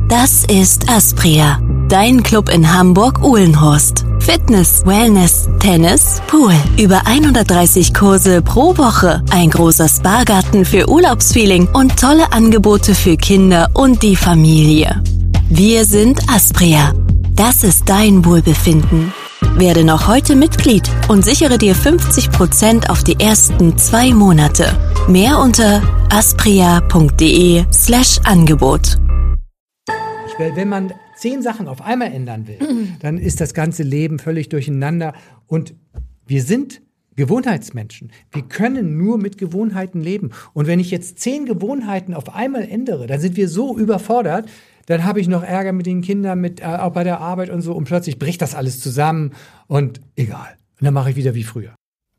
Das ist Aspria, dein Club in Hamburg-Uhlenhorst. Fitness, Wellness, Tennis, Pool. Über 130 Kurse pro Woche. Ein großer Spa-Garten für Urlaubsfeeling und tolle Angebote für Kinder und die Familie. Wir sind Aspria. Das ist dein Wohlbefinden. Werde noch heute Mitglied und sichere dir 50% auf die ersten 2 Monate. Mehr unter aspria.de/Angebot. Wenn man 10 Sachen auf einmal ändern will, dann ist das ganze Leben völlig durcheinander. Und wir sind Gewohnheitsmenschen. Wir können nur mit Gewohnheiten leben. Und wenn ich jetzt 10 Gewohnheiten auf einmal ändere, dann sind wir so überfordert, dann habe ich noch Ärger mit den Kindern, auch bei der Arbeit und so. Und plötzlich bricht das alles zusammen und egal. Und dann mache ich wieder wie früher.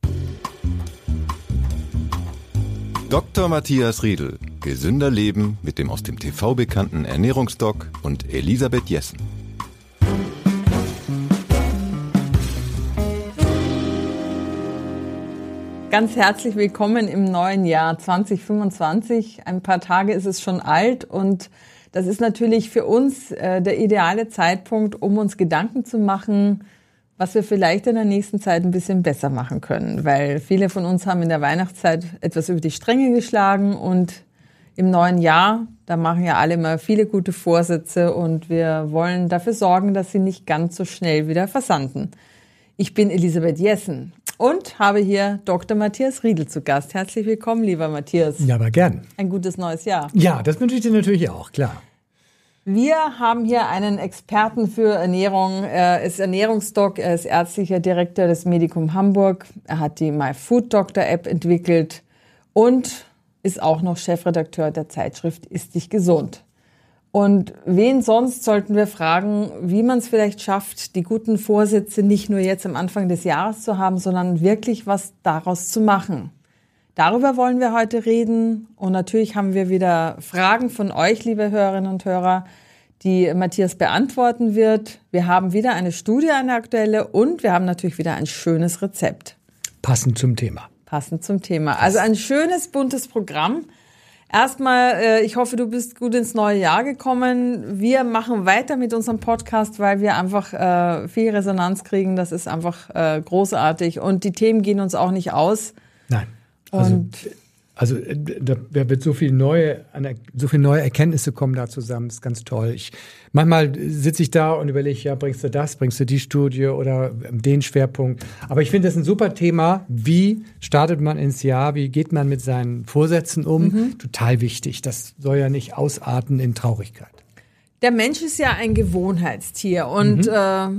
Dr. Matthias Riedl. Gesünder Leben mit dem aus dem TV bekannten Ernährungsdoc und Elisabeth Jessen. Ganz herzlich willkommen im neuen Jahr 2025. Ein paar Tage ist es schon alt und das ist natürlich für uns der ideale Zeitpunkt, um uns Gedanken zu machen, was wir vielleicht in der nächsten Zeit ein bisschen besser machen können. Weil viele von uns haben in der Weihnachtszeit etwas über die Stränge geschlagen und im neuen Jahr, da machen ja alle mal viele gute Vorsätze und wir wollen dafür sorgen, dass sie nicht ganz so schnell wieder versanden. Ich bin Elisabeth Jessen und habe hier Dr. Matthias Riedl zu Gast. Herzlich willkommen, lieber Matthias. Ja, aber gern. Ein gutes neues Jahr. Ja, das wünsche ich dir natürlich auch, klar. Wir haben hier einen Experten für Ernährung. Er ist Ernährungsdoc, er ist ärztlicher Direktor des Medikum Hamburg. Er hat die MyFoodDoctor-App entwickelt und ist auch noch Chefredakteur der Zeitschrift Ist dich gesund. Und wen sonst sollten wir fragen, wie man es vielleicht schafft, die guten Vorsätze nicht nur jetzt am Anfang des Jahres zu haben, sondern wirklich was daraus zu machen. Darüber wollen wir heute reden und natürlich haben wir wieder Fragen von euch, liebe Hörerinnen und Hörer, die Matthias beantworten wird. Wir haben wieder eine Studie, eine aktuelle und wir haben natürlich wieder ein schönes Rezept. Passend zum Thema. Passend zum Thema. Also ein schönes, buntes Programm. Erstmal, ich hoffe, du bist gut ins neue Jahr gekommen. Wir machen weiter mit unserem Podcast, weil wir einfach viel Resonanz kriegen. Das ist einfach großartig und die Themen gehen uns auch nicht aus. Nein. Also da wird so viel neue Erkenntnisse kommen da zusammen. Das ist ganz toll. Manchmal sitze ich da und überlege, ja, bringst du die Studie oder den Schwerpunkt. Aber ich finde das ein super Thema. Wie startet man ins Jahr? Wie geht man mit seinen Vorsätzen um? Total wichtig. Das soll ja nicht ausarten in Traurigkeit. Der Mensch ist ja ein Gewohnheitstier und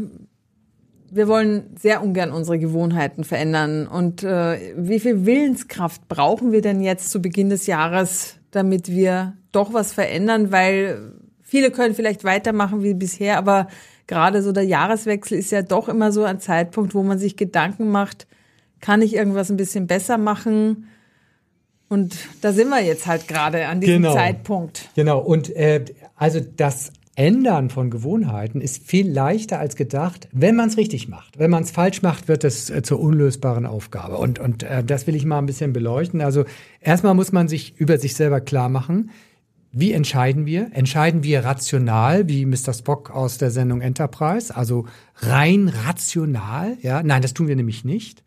wir wollen sehr ungern unsere Gewohnheiten verändern. Und wie viel Willenskraft brauchen wir denn jetzt zu Beginn des Jahres, damit wir doch was verändern? Weil viele können vielleicht weitermachen wie bisher, aber gerade so der Jahreswechsel ist ja doch immer so ein Zeitpunkt, wo man sich Gedanken macht, kann ich irgendwas ein bisschen besser machen? Und da sind wir jetzt halt gerade an diesem Zeitpunkt. Genau, und also das Ändern von Gewohnheiten ist viel leichter als gedacht, wenn man es richtig macht. Wenn man es falsch macht, wird es zur unlösbaren Aufgabe. Und das will ich mal ein bisschen beleuchten. Also erstmal muss man sich über sich selber klar machen, wie entscheiden wir? Entscheiden wir rational, wie Mr. Spock aus der Sendung Enterprise, also rein rational? Ja, nein, das tun wir nämlich nicht.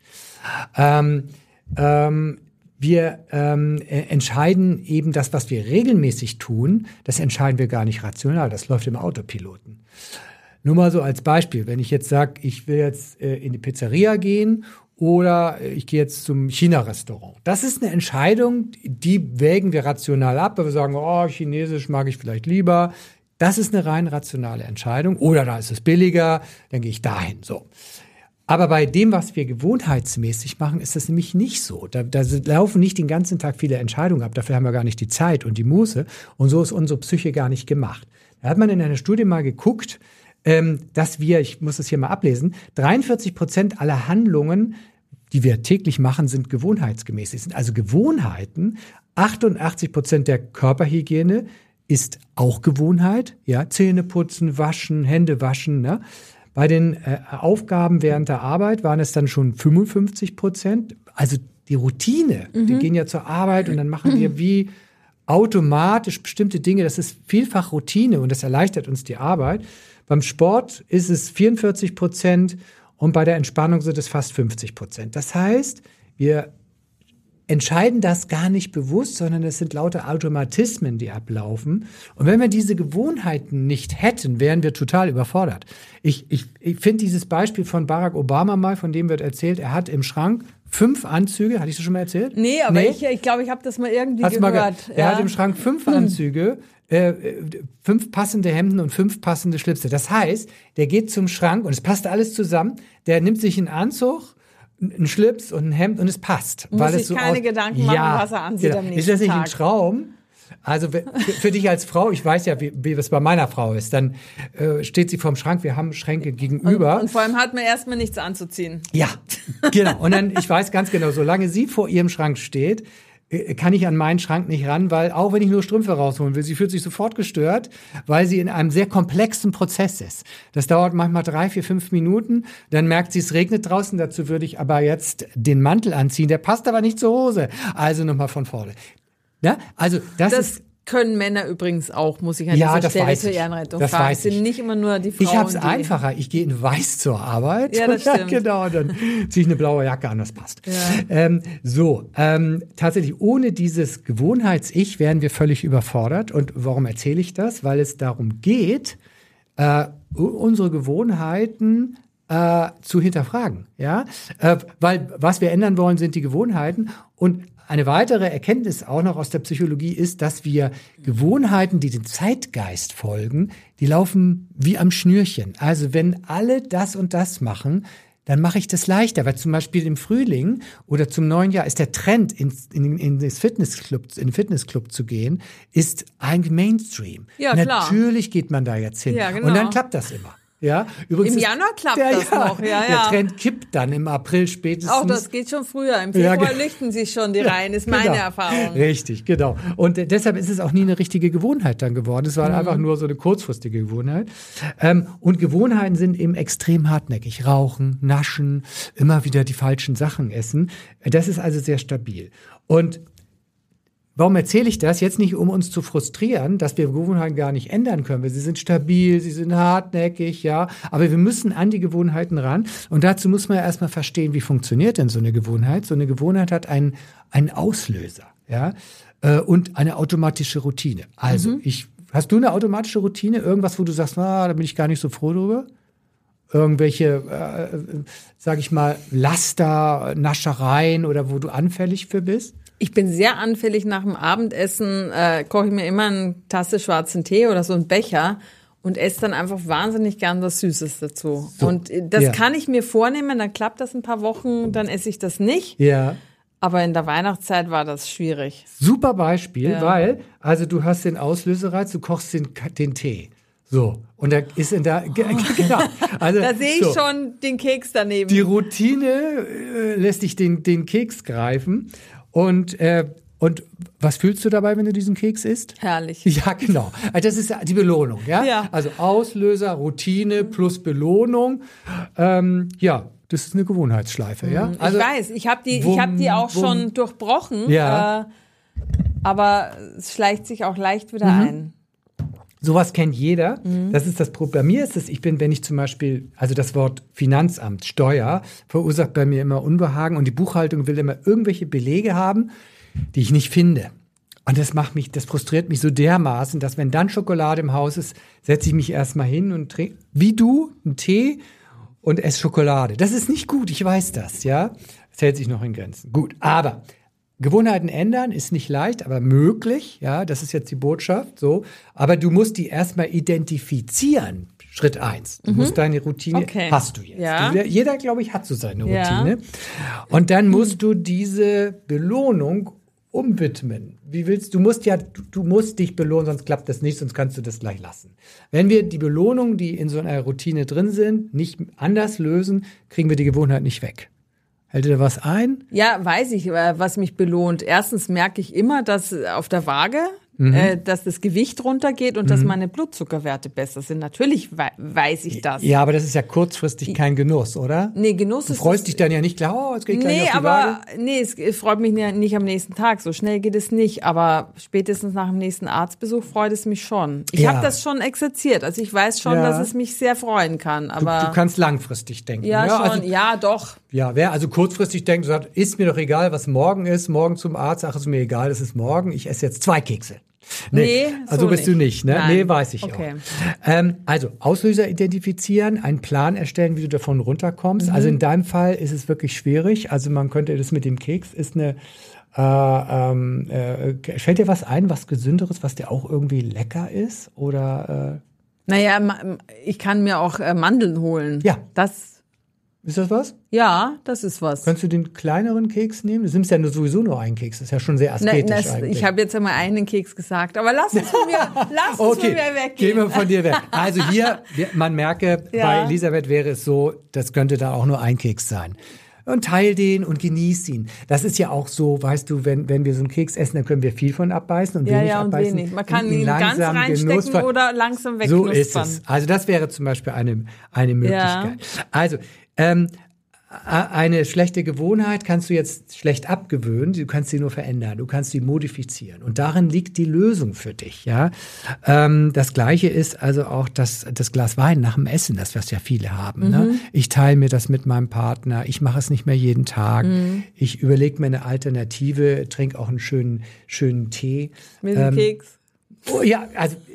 Wir entscheiden eben das, was wir regelmäßig tun, das entscheiden wir gar nicht rational, das läuft im Autopiloten. Nur mal so als Beispiel, wenn ich jetzt sage, ich will jetzt in die Pizzeria gehen oder ich gehe jetzt zum China-Restaurant. Das ist eine Entscheidung, die wägen wir rational ab, weil wir sagen, oh, Chinesisch mag ich vielleicht lieber. Das ist eine rein rationale Entscheidung. Oder da ist es billiger, dann gehe ich dahin. So. Aber bei dem, was wir gewohnheitsmäßig machen, ist das nämlich nicht so. Da laufen nicht den ganzen Tag viele Entscheidungen ab. Dafür haben wir gar nicht die Zeit und die Muße. Und so ist unsere Psyche gar nicht gemacht. Da hat man in einer Studie mal geguckt, dass wir, ich muss das hier mal ablesen, 43% aller Handlungen, die wir täglich machen, sind gewohnheitsgemäß. Es sind also Gewohnheiten. 88% der Körperhygiene ist auch Gewohnheit. Ja, Zähne putzen, waschen, Hände waschen, ne? Bei den Aufgaben während der Arbeit waren es dann schon 55%. Also die Routine, die gehen ja zur Arbeit und dann machen wir wie automatisch bestimmte Dinge, das ist vielfach Routine und das erleichtert uns die Arbeit. Beim Sport ist es 44% und bei der Entspannung sind es fast 50%. Das heißt, wir entscheiden das gar nicht bewusst, sondern es sind lauter Automatismen, die ablaufen. Und wenn wir diese Gewohnheiten nicht hätten, wären wir total überfordert. Ich finde dieses Beispiel von Barack Obama mal, von dem wird erzählt, er hat im Schrank 5 Anzüge. Hatte ich das schon mal erzählt? Nee, aber ich glaube, ich habe das mal irgendwie gehört. Er hat im Schrank 5 Anzüge, 5 passende Hemden und 5 passende Schlipse. Das heißt, der geht zum Schrank und es passt alles zusammen. Der nimmt sich einen Anzug, einen Schlips und ein Hemd und es passt. Muss sich so keine Gedanken machen, was er anzieht am nächsten Tag. Ist das nicht ein Traum? Also für dich als Frau, ich weiß ja, wie es bei meiner Frau ist, dann steht sie vorm Schrank, wir haben Schränke gegenüber. Und vor allem hat man erstmal nichts anzuziehen. Ja, genau. Und dann, ich weiß ganz genau, solange sie vor ihrem Schrank steht, kann ich an meinen Schrank nicht ran, weil auch wenn ich nur Strümpfe rausholen will, sie fühlt sich sofort gestört, weil sie in einem sehr komplexen Prozess ist. Das dauert manchmal 3, 4, 5 Minuten, dann merkt sie, es regnet draußen, dazu würde ich aber jetzt den Mantel anziehen, der passt aber nicht zur Hose. Also nochmal von vorne. Ja, also das können Männer übrigens auch, muss ich an dieser Stelle zur Ehrenrettung sagen. Das sind nicht immer nur die Frauen. Ich habe es einfacher. Ich gehe in weiß zur Arbeit. Ja, das stimmt. Genau, dann ziehe ich eine blaue Jacke an, das passt. Ja. Tatsächlich, ohne dieses Gewohnheits-Ich wären wir völlig überfordert. Und warum erzähle ich das? Weil es darum geht, unsere Gewohnheiten zu hinterfragen. Ja? Weil was wir ändern wollen, sind die Gewohnheiten. Und eine weitere Erkenntnis auch noch aus der Psychologie ist, dass wir Gewohnheiten, die dem Zeitgeist folgen, die laufen wie am Schnürchen. Also wenn alle das und das machen, dann mache ich das leichter. Weil zum Beispiel im Frühling oder zum neuen Jahr ist der Trend, in den Fitnessclub zu gehen, ist ein Mainstream. Ja, klar. Natürlich geht man da jetzt hin. Ja, genau. Und dann klappt das immer. Ja, übrigens im Januar klappt das noch. Ja, der Trend kippt dann im April spätestens. Auch das geht schon früher. Im Februar lichten sich schon die Reihen, ist meine Erfahrung. Richtig, genau. Und deshalb ist es auch nie eine richtige Gewohnheit dann geworden. Es war einfach nur so eine kurzfristige Gewohnheit. Und Gewohnheiten sind eben extrem hartnäckig. Rauchen, naschen, immer wieder die falschen Sachen essen. Das ist also sehr stabil. Und warum erzähle ich das? Jetzt nicht, um uns zu frustrieren, dass wir Gewohnheiten gar nicht ändern können. Sie sind stabil, sie sind hartnäckig, ja. Aber wir müssen an die Gewohnheiten ran. Und dazu muss man ja erstmal verstehen, wie funktioniert denn so eine Gewohnheit? So eine Gewohnheit hat einen Auslöser, ja. Und eine automatische Routine. Also, hast du eine automatische Routine? Irgendwas, wo du sagst, da bin ich gar nicht so froh drüber? Irgendwelche, sag ich mal, Laster, Naschereien oder wo du anfällig für bist? Ich bin sehr anfällig nach dem Abendessen, koche ich mir immer eine Tasse schwarzen Tee oder so einen Becher und esse dann einfach wahnsinnig gern was Süßes dazu. So, und das kann ich mir vornehmen, dann klappt das ein paar Wochen, dann esse ich das nicht. Ja. Aber in der Weihnachtszeit war das schwierig. Super Beispiel, weil, also du hast den Auslösereiz, du kochst den Tee. So, und da ist genau. Also, da sehe ich schon den Keks daneben. Die Routine lässt dich den Keks greifen. Und was fühlst du dabei, wenn du diesen Keks isst? Herrlich. Ja, genau. Also das ist die Belohnung, ja? Also Auslöser, Routine plus Belohnung. Das ist eine Gewohnheitsschleife, ja? Also, ich weiß, ich hab die auch schon durchbrochen, aber es schleicht sich auch leicht wieder ein. Sowas kennt jeder. Das ist das Problem. Bei mir ist es, wenn ich zum Beispiel, also das Wort Finanzamt, Steuer, verursacht bei mir immer Unbehagen und die Buchhaltung will immer irgendwelche Belege haben, die ich nicht finde. Und das frustriert mich so dermaßen, dass wenn dann Schokolade im Haus ist, setze ich mich erstmal hin und trinke, wie du, einen Tee und esse Schokolade. Das ist nicht gut, ich weiß das, ja. Das hält sich noch in Grenzen. Gut, aber Gewohnheiten ändern ist nicht leicht, aber möglich. Ja, das ist jetzt die Botschaft. So, aber du musst die erstmal identifizieren. Schritt 1. Du musst deine Routine, hast du jetzt. Ja. Jeder, glaube ich, hat so seine Routine. Ja. Und dann musst du diese Belohnung umwidmen. Du musst dich belohnen, sonst klappt das nicht, sonst kannst du das gleich lassen. Wenn wir die Belohnungen, die in so einer Routine drin sind, nicht anders lösen, kriegen wir die Gewohnheit nicht weg. Hält dir da was ein? Ja, weiß ich, was mich belohnt. Erstens merke ich immer, dass auf der Waage, dass das Gewicht runtergeht und dass meine Blutzuckerwerte besser sind. Natürlich weiß ich das. Ja, aber das ist ja kurzfristig kein Genuss, oder? Nee, Genuss ist... Du freust dich dann ja nicht klar, jetzt geht gleich auf die Waage. Es freut mich nicht am nächsten Tag. So schnell geht es nicht. Aber spätestens nach dem nächsten Arztbesuch freut es mich schon. Ich habe das schon exerziert. Also ich weiß schon, dass es mich sehr freuen kann. Aber du kannst langfristig denken. Ja, schon. Also, ja, doch. Ja, wer also kurzfristig denkt, sagt, ist mir doch egal, was morgen ist. Morgen zum Arzt, ach, ist mir egal, es ist morgen. Ich esse jetzt 2 Kekse. Nee, also so bist du nicht, ne? Nein. Nee, weiß ich auch. Also Auslöser identifizieren, einen Plan erstellen, wie du davon runterkommst. Also in deinem Fall ist es wirklich schwierig. Also man könnte das mit dem Keks ist eine fällt dir was ein, was Gesünderes, was dir auch irgendwie lecker ist? Oder Naja, ich kann mir auch Mandeln holen. Ja. Ist das was? Ja, das ist was. Kannst du den kleineren Keks nehmen? Du nimmst ja sowieso nur einen Keks. Das ist ja schon sehr asketisch eigentlich. Ich habe jetzt einmal einen Keks gesagt, aber lass es von mir weggehen. Gehen wir von dir weg. Also hier, man merke, bei Elisabeth wäre es so, das könnte da auch nur ein Keks sein. Und teil den und genieß ihn. Das ist ja auch so, weißt du, wenn wir so einen Keks essen, dann können wir viel von abbeißen und wenig abbeißen. Wenig. Man kann ihn ganz reinstecken oder langsam wegknuspern. So ist es. Also das wäre zum Beispiel eine Möglichkeit. Ja. Also eine schlechte Gewohnheit kannst du jetzt schlecht abgewöhnen, du kannst sie nur verändern, du kannst sie modifizieren und darin liegt die Lösung für dich. Ja, das Gleiche ist also auch das Glas Wein nach dem Essen, das was ja viele haben. Ne? Ich teile mir das mit meinem Partner, ich mache es nicht mehr jeden Tag, ich überlege mir eine Alternative, trinke auch einen schönen Tee. Mit dem Keks. Oh, ja,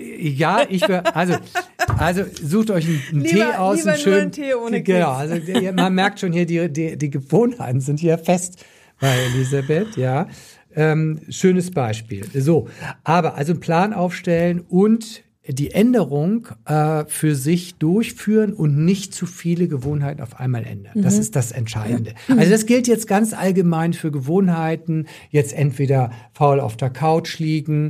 also sucht euch einen Tee aus, einen schönen einen Tee ohne Keks. Genau, also man merkt schon hier die Gewohnheiten sind hier fest bei Elisabeth, ja. Schönes Beispiel. So, aber also einen Plan aufstellen und die Änderung für sich durchführen und nicht zu viele Gewohnheiten auf einmal ändern. Das ist das Entscheidende. Also das gilt jetzt ganz allgemein für Gewohnheiten, jetzt entweder faul auf der Couch liegen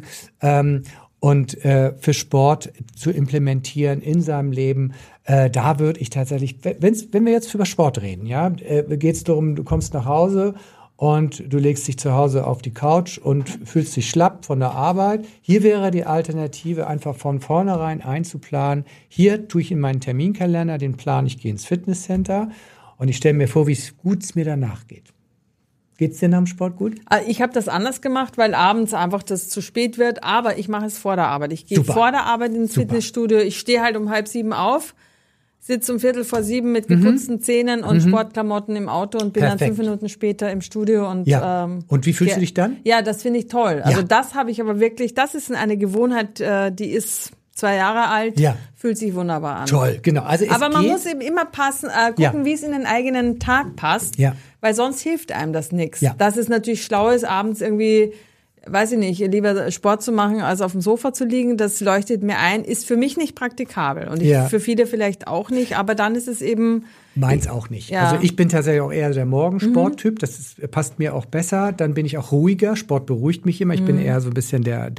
und für Sport zu implementieren in seinem Leben. Da würde ich tatsächlich, wenn wir jetzt über Sport reden, ja, geht es darum, du kommst nach Hause und du legst dich zu Hause auf die Couch und fühlst dich schlapp von der Arbeit. Hier wäre die Alternative, einfach von vornherein einzuplanen. Hier tue ich in meinen Terminkalender den Plan, ich gehe ins Fitnesscenter und ich stelle mir vor, wie gut es mir danach geht. Geht's dir nach dem Sport gut? Ich habe das anders gemacht, weil abends einfach das zu spät wird. Aber ich mache es vor der Arbeit. Ich gehe vor der Arbeit ins Fitnessstudio. Ich stehe halt um 6:30 auf, sitze um 6:45 mit geputzten Zähnen und Sportklamotten im Auto und bin dann 5 Minuten später im Studio. Und, und wie fühlst du dich dann? Ja, das finde ich toll. Also das habe ich aber wirklich, das ist eine Gewohnheit, die ist 2 Jahre alt, fühlt sich wunderbar an. Toll, genau. Also aber man muss eben immer gucken, wie es in den eigenen Tag passt, weil sonst hilft einem das nichts. Ja. Das ist natürlich schlau, ist abends irgendwie, weiß ich nicht, lieber Sport zu machen, als auf dem Sofa zu liegen. Das leuchtet mir ein, ist für mich nicht praktikabel und für viele vielleicht auch nicht, aber dann ist es eben... Meins auch nicht. Ja. Also ich bin tatsächlich auch eher der Morgensporttyp. Das passt mir auch besser. Dann bin ich auch ruhiger. Sport beruhigt mich immer. Ich bin eher so ein bisschen der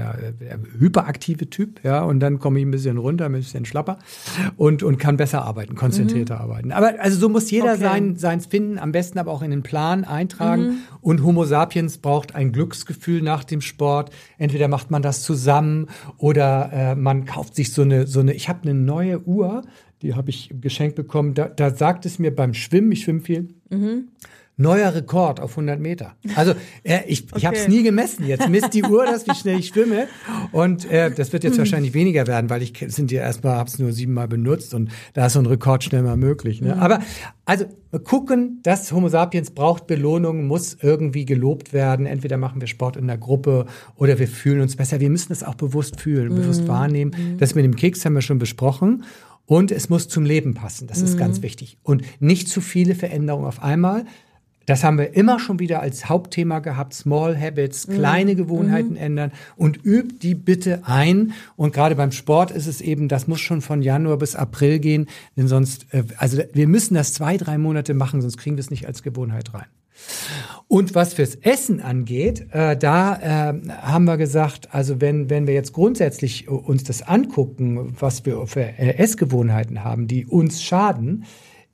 hyperaktive Typ. Ja, und dann komme ich ein bisschen runter, ein bisschen schlapper und kann besser arbeiten, konzentrierter arbeiten. Aber also so muss jeder seins finden. Am besten aber auch in den Plan eintragen. Und Homo sapiens braucht ein Glücksgefühl nach dem Sport. Entweder macht man das zusammen oder man kauft sich so eine. Ich habe eine neue Uhr. Die habe ich geschenkt bekommen. Da sagt es mir beim Schwimmen, ich schwimme viel, neuer Rekord auf 100 Meter. Also ich habe es nie gemessen. Jetzt misst die Uhr das, wie schnell ich schwimme. Und das wird jetzt wahrscheinlich weniger werden, weil ich habe es nur 7-mal benutzt und da ist so ein Rekord schnell mal möglich. Ne? Aber also gucken, das Homo sapiens braucht Belohnung, muss irgendwie gelobt werden. Entweder machen wir Sport in der Gruppe oder wir fühlen uns besser. Wir müssen es auch bewusst fühlen, bewusst wahrnehmen. Das mit dem Keks haben wir schon besprochen. Und es muss zum Leben passen, das ist ganz wichtig. Und nicht zu viele Veränderungen auf einmal. Das haben wir immer schon wieder als Hauptthema gehabt. Small Habits, kleine Gewohnheiten ändern und übt die bitte ein. Und gerade beim Sport ist es eben, das muss schon von Januar bis April gehen. Denn sonst, also wir müssen das 2-3 Monate machen, sonst kriegen wir es nicht als Gewohnheit rein. Und was fürs Essen angeht, da haben wir gesagt, also wenn wir jetzt grundsätzlich uns das angucken, was wir für Essgewohnheiten haben, die uns schaden,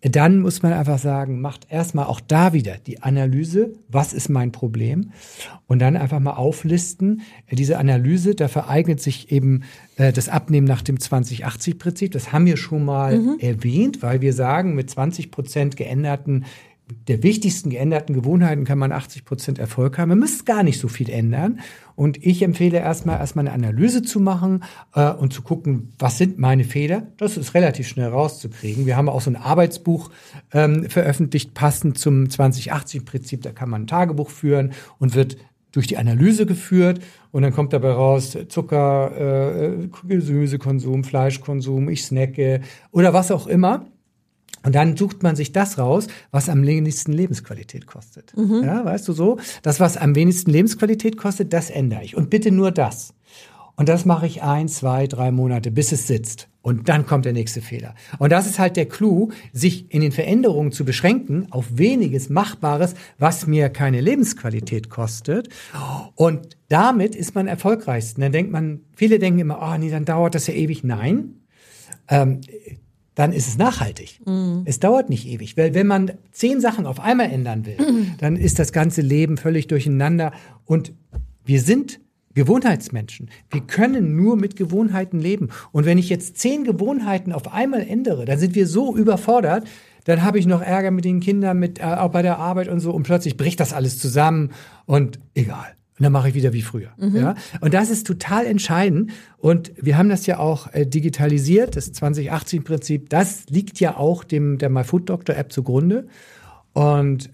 dann muss man einfach sagen, macht erstmal auch da wieder die Analyse, was ist mein Problem? Und dann einfach mal auflisten. Diese Analyse, dafür eignet sich eben das Abnehmen nach dem 20-80-Prinzip. Das haben wir schon mal erwähnt, weil wir sagen, mit 20% der wichtigsten geänderten Gewohnheiten kann man 80% Erfolg haben. Man muss gar nicht so viel ändern. Und ich empfehle erstmal eine Analyse zu machen und zu gucken, was sind meine Fehler. Das ist relativ schnell rauszukriegen. Wir haben auch so ein Arbeitsbuch veröffentlicht, passend zum 20-80-Prinzip. Da kann man ein Tagebuch führen und wird durch die Analyse geführt. Und dann kommt dabei raus Zucker, Gemüsekonsum, Fleischkonsum, ich snacke oder was auch immer. Und dann sucht man sich das raus, was am wenigsten Lebensqualität kostet. Ja, weißt du so? Das, was am wenigsten Lebensqualität kostet, das ändere ich. Und bitte nur das. Und das mache ich 1, 2, 3 Monate, bis es sitzt. Und dann kommt der nächste Fehler. Und das ist halt der Clou, sich in den Veränderungen zu beschränken auf weniges Machbares, was mir keine Lebensqualität kostet. Und damit ist man erfolgreichsten. Dann denkt man, viele denken immer, oh nee, dann dauert das ja ewig. Nein. Dann ist es nachhaltig. Es dauert nicht ewig, weil wenn man 10 Sachen auf einmal ändern will, dann ist das ganze Leben völlig durcheinander. Und wir sind Gewohnheitsmenschen. Wir können nur mit Gewohnheiten leben. Und wenn ich jetzt 10 Gewohnheiten auf einmal ändere, dann sind wir so überfordert, dann habe ich noch Ärger mit den Kindern, auch bei der Arbeit und so. Und plötzlich bricht das alles zusammen und egal. Und dann mache ich wieder wie früher. Ja? Und das ist total entscheidend. Und wir haben das ja auch digitalisiert, das 20-80-Prinzip. Das liegt ja auch der MyFoodDoctor-App zugrunde. Und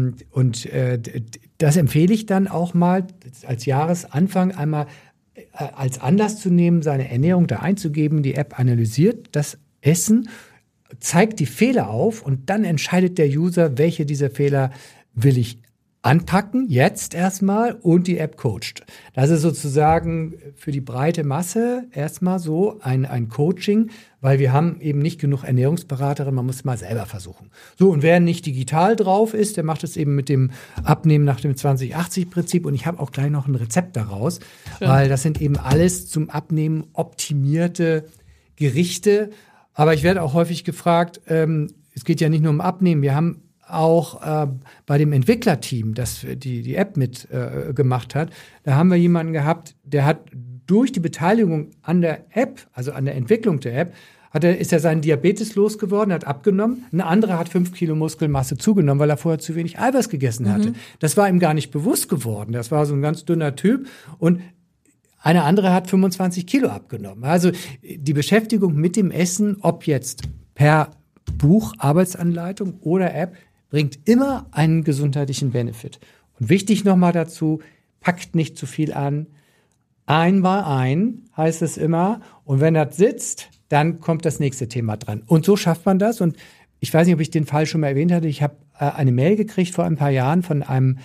das empfehle ich dann auch mal als Jahresanfang einmal als Anlass zu nehmen, seine Ernährung da einzugeben. Die App analysiert das Essen, zeigt die Fehler auf und dann entscheidet der User, welche dieser Fehler will ich anpacken, jetzt erstmal, und die App coacht. Das ist sozusagen für die breite Masse erstmal so ein Coaching, weil wir haben eben nicht genug Ernährungsberaterinnen, man muss es mal selber versuchen. So, und wer nicht digital drauf ist, der macht es eben mit dem Abnehmen nach dem 20-80-Prinzip, und ich habe auch gleich noch ein Rezept daraus, weil das sind eben alles zum Abnehmen optimierte Gerichte. Aber ich werde auch häufig gefragt, es geht ja nicht nur um Abnehmen, wir haben auch bei dem Entwicklerteam, das die App mit gemacht hat, da haben wir jemanden gehabt, der hat durch die Beteiligung an der App, also an der Entwicklung der App, ist er seinen Diabetes losgeworden, hat abgenommen. Ein anderer hat 5 Kilo Muskelmasse zugenommen, weil er vorher zu wenig Eiweiß gegessen hatte. Das war ihm gar nicht bewusst geworden. Das war so ein ganz dünner Typ. Und eine andere hat 25 Kilo abgenommen. Also die Beschäftigung mit dem Essen, ob jetzt per Buch, Arbeitsanleitung oder App, bringt immer einen gesundheitlichen Benefit. Und wichtig nochmal dazu, packt nicht zu viel an. Einmal heißt es immer. Und wenn das sitzt, dann kommt das nächste Thema dran. Und so schafft man das. Und ich weiß nicht, ob ich den Fall schon mal erwähnt hatte. Ich habe eine Mail gekriegt vor ein paar Jahren von einem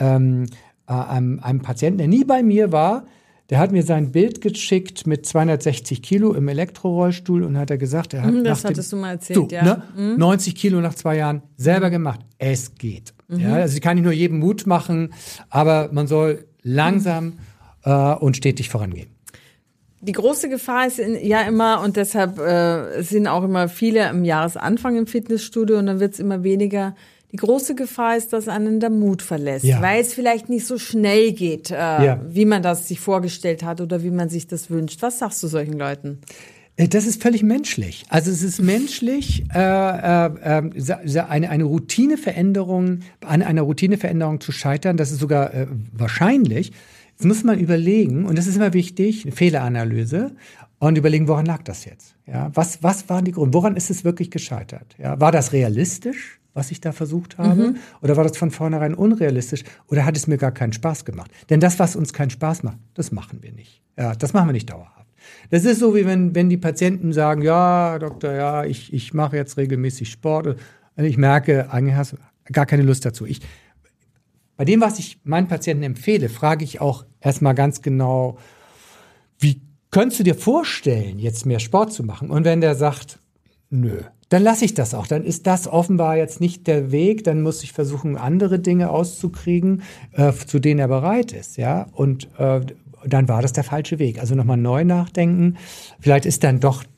Patienten, der nie bei mir war. Der hat mir sein Bild geschickt mit 260 Kilo im Elektrorollstuhl und hat gesagt, er hat das hattest du mal erzählt, ja. 90 Kilo nach 2 Jahren selber gemacht. Es geht. Ja, also ich kann nicht nur jedem Mut machen, aber man soll langsam und stetig vorangehen. Die große Gefahr ist ja immer, und deshalb sind auch immer viele am Jahresanfang im Fitnessstudio und dann wird es immer weniger. Die große Gefahr ist, dass einen der Mut verlässt, weil es vielleicht nicht so schnell geht, wie man das sich vorgestellt hat oder wie man sich das wünscht. Was sagst du solchen Leuten? Das ist völlig menschlich. Also es ist menschlich, eine Routineveränderung, an einer Routineveränderung zu scheitern. Das ist sogar wahrscheinlich. Jetzt muss man überlegen, und das ist immer wichtig, eine Fehleranalyse, und überlegen, woran lag das jetzt? Ja, was waren die Gründe? Woran ist es wirklich gescheitert? Ja, war das realistisch, was ich da versucht habe? Oder war das von vornherein unrealistisch? Oder hat es mir gar keinen Spaß gemacht? Denn das, was uns keinen Spaß macht, das machen wir nicht. Ja, das machen wir nicht dauerhaft. Das ist so, wie wenn die Patienten sagen, ja, Doktor, ja, ich mache jetzt regelmäßig Sport. Und ich merke, eigentlich hast du gar keine Lust dazu. Bei dem, was ich meinen Patienten empfehle, frage ich auch erstmal ganz genau, wie könntest du dir vorstellen, jetzt mehr Sport zu machen? Und wenn der sagt, nö, dann lasse ich das auch. Dann ist das offenbar jetzt nicht der Weg. Dann muss ich versuchen, andere Dinge auszukriegen, zu denen er bereit ist. Ja? Und dann war das der falsche Weg. Also nochmal neu nachdenken. Vielleicht ist dann doch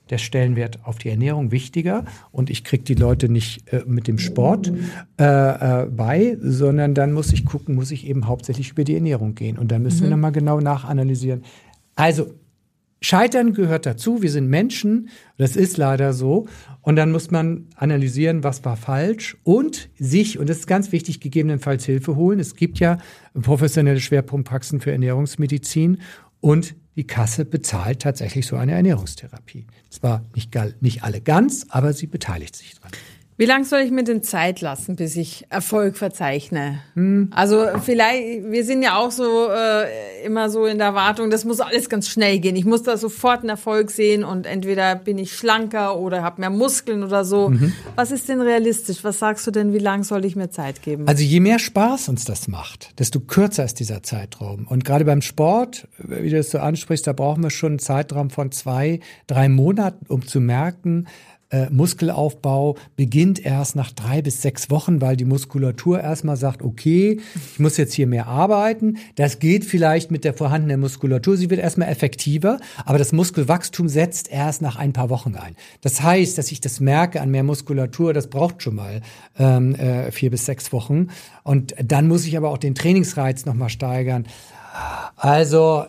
der Stellenwert auf die Ernährung wichtiger und ich kriege die Leute nicht mit dem Sport bei, sondern dann muss ich gucken, muss ich eben hauptsächlich über die Ernährung gehen. Und da müssen wir nochmal genau nachanalysieren. Also Scheitern gehört dazu, wir sind Menschen, das ist leider so. Und dann muss man analysieren, was war falsch und sich, und das ist ganz wichtig, gegebenenfalls Hilfe holen. Es gibt ja professionelle Schwerpunktpraxen für Ernährungsmedizin und die Kasse bezahlt tatsächlich so eine Ernährungstherapie. Zwar nicht alle ganz, aber sie beteiligt sich dran. Wie lange soll ich mir denn Zeit lassen, bis ich Erfolg verzeichne? Also vielleicht, wir sind ja auch so immer so in der Erwartung, das muss alles ganz schnell gehen. Ich muss da sofort einen Erfolg sehen und entweder bin ich schlanker oder habe mehr Muskeln oder so. Was ist denn realistisch? Was sagst du denn, wie lange soll ich mir Zeit geben? Also je mehr Spaß uns das macht, desto kürzer ist dieser Zeitraum. Und gerade beim Sport, wie du das so ansprichst, da brauchen wir schon einen Zeitraum von 2-3 Monaten, um zu merken, Muskelaufbau beginnt erst nach 3 bis 6 Wochen, weil die Muskulatur erstmal sagt, okay, ich muss jetzt hier mehr arbeiten. Das geht vielleicht mit der vorhandenen Muskulatur. Sie wird erstmal effektiver, aber das Muskelwachstum setzt erst nach ein paar Wochen ein. Das heißt, dass ich das merke an mehr Muskulatur, das braucht schon mal 4 bis 6 Wochen. Und dann muss ich aber auch den Trainingsreiz nochmal steigern. Also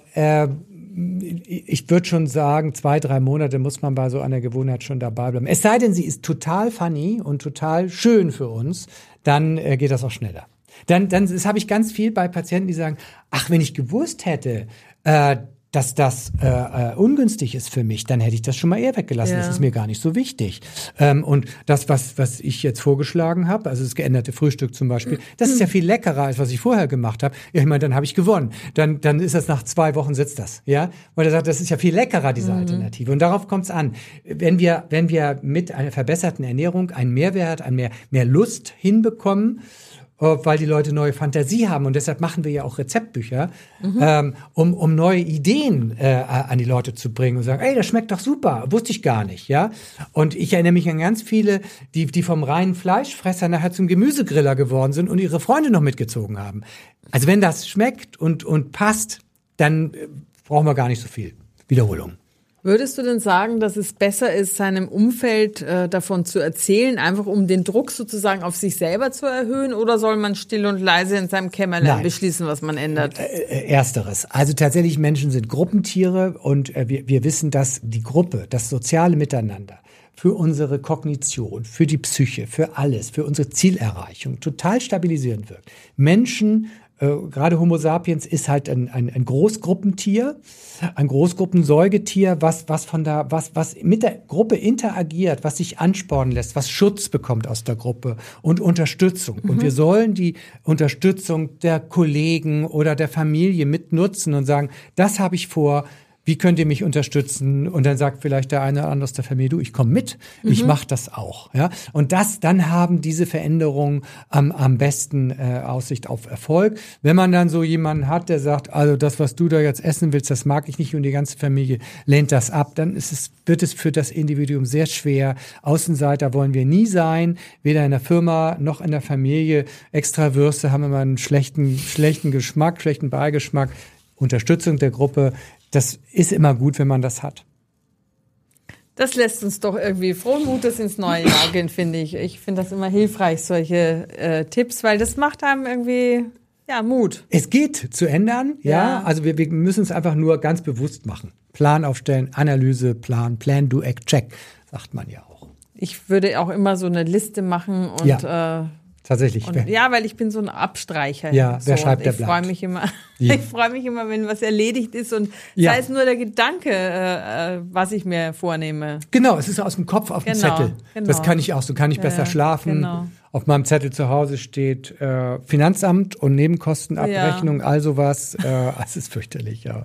ich würde schon sagen, 2-3 Monate muss man bei so einer Gewohnheit schon dabei bleiben. Es sei denn, sie ist total funny und total schön für uns, dann geht das auch schneller. Das habe ich ganz viel bei Patienten, die sagen, ach, wenn ich gewusst hätte, dass das ungünstig ist für mich, dann hätte ich das schon mal eher weggelassen. Ja. Das ist mir gar nicht so wichtig. Und das, was ich jetzt vorgeschlagen habe, also das geänderte Frühstück zum Beispiel, das ist ja viel leckerer, als was ich vorher gemacht habe. Ja, ich meine, dann habe ich gewonnen. Dann ist das nach 2 Wochen sitzt das. Ja, weil er sagt, das ist ja viel leckerer, diese Alternative. Und darauf kommt es an. Wenn wir mit einer verbesserten Ernährung einen Mehrwert, mehr Lust hinbekommen, weil die Leute neue Fantasie haben. Und deshalb machen wir ja auch Rezeptbücher, um neue Ideen an die Leute zu bringen und sagen, ey, das schmeckt doch super, wusste ich gar nicht. Ja. Und ich erinnere mich an ganz viele, die vom reinen Fleischfresser nachher zum Gemüsegriller geworden sind und ihre Freunde noch mitgezogen haben. Also wenn das schmeckt und passt, dann brauchen wir gar nicht so viel Wiederholung. Würdest du denn sagen, dass es besser ist, seinem Umfeld davon zu erzählen, einfach um den Druck sozusagen auf sich selber zu erhöhen, oder soll man still und leise in seinem Kämmerlein beschließen, was man ändert? Ersteres. Also tatsächlich, Menschen sind Gruppentiere und wir wissen, dass die Gruppe, das soziale Miteinander für unsere Kognition, für die Psyche, für alles, für unsere Zielerreichung total stabilisierend wirkt. Menschen, gerade Homo sapiens ist halt ein Großgruppentier, ein Großgruppensäugetier, was mit der Gruppe interagiert, was sich anspornen lässt, was Schutz bekommt aus der Gruppe und Unterstützung. Und wir sollen die Unterstützung der Kollegen oder der Familie mitnutzen und sagen, das habe ich vor. Wie könnt ihr mich unterstützen? Und dann sagt vielleicht der eine oder andere aus der Familie, du, ich komme mit, ich mache das auch. Ja? Und dann haben diese Veränderungen am besten Aussicht auf Erfolg. Wenn man dann so jemanden hat, der sagt, also das, was du da jetzt essen willst, das mag ich nicht, und die ganze Familie lehnt das ab, dann wird es für das Individuum sehr schwer. Außenseiter wollen wir nie sein, weder in der Firma noch in der Familie. Extrawürste haben immer einen schlechten Geschmack, schlechten Beigeschmack. Unterstützung der Gruppe, das ist immer gut, wenn man das hat. Das lässt uns doch irgendwie frohen Mutes ins neue Jahr gehen, finde ich. Ich finde das immer hilfreich, solche Tipps, weil das macht einem irgendwie Mut. Es geht zu ändern, ja. Also wir müssen es einfach nur ganz bewusst machen. Plan aufstellen, Analyse, Plan, do, act, check, sagt man ja auch. Ich würde auch immer so eine Liste machen und tatsächlich. Weil ich bin so ein Abstreicher. Ja, wer schreibt, der bleibt. Ich freue mich immer, wenn was erledigt ist und sei es nur der Gedanke, was ich mir vornehme. Genau, es ist aus dem Kopf auf dem Zettel. Genau. Das kann ich auch, so kann ich besser schlafen. Genau. Auf meinem Zettel zu Hause steht Finanzamt und Nebenkostenabrechnung, all sowas. Es ist fürchterlich, ja.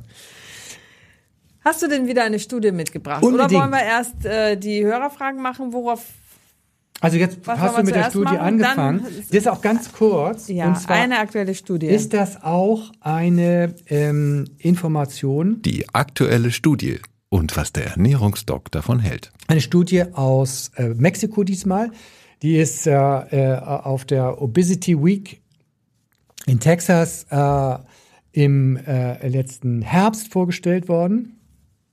Hast du denn wieder eine Studie mitgebracht? Unbedingt. Oder wollen wir erst die Hörerfragen machen, Also jetzt hast du mit der Studie angefangen. Das ist auch ganz kurz. Ja, und zwar eine aktuelle Studie. Ist das auch eine Information? Die aktuelle Studie und was der Ernährungsdoc davon hält. Eine Studie aus Mexiko diesmal. Die ist auf der Obesity Week in Texas im letzten Herbst vorgestellt worden.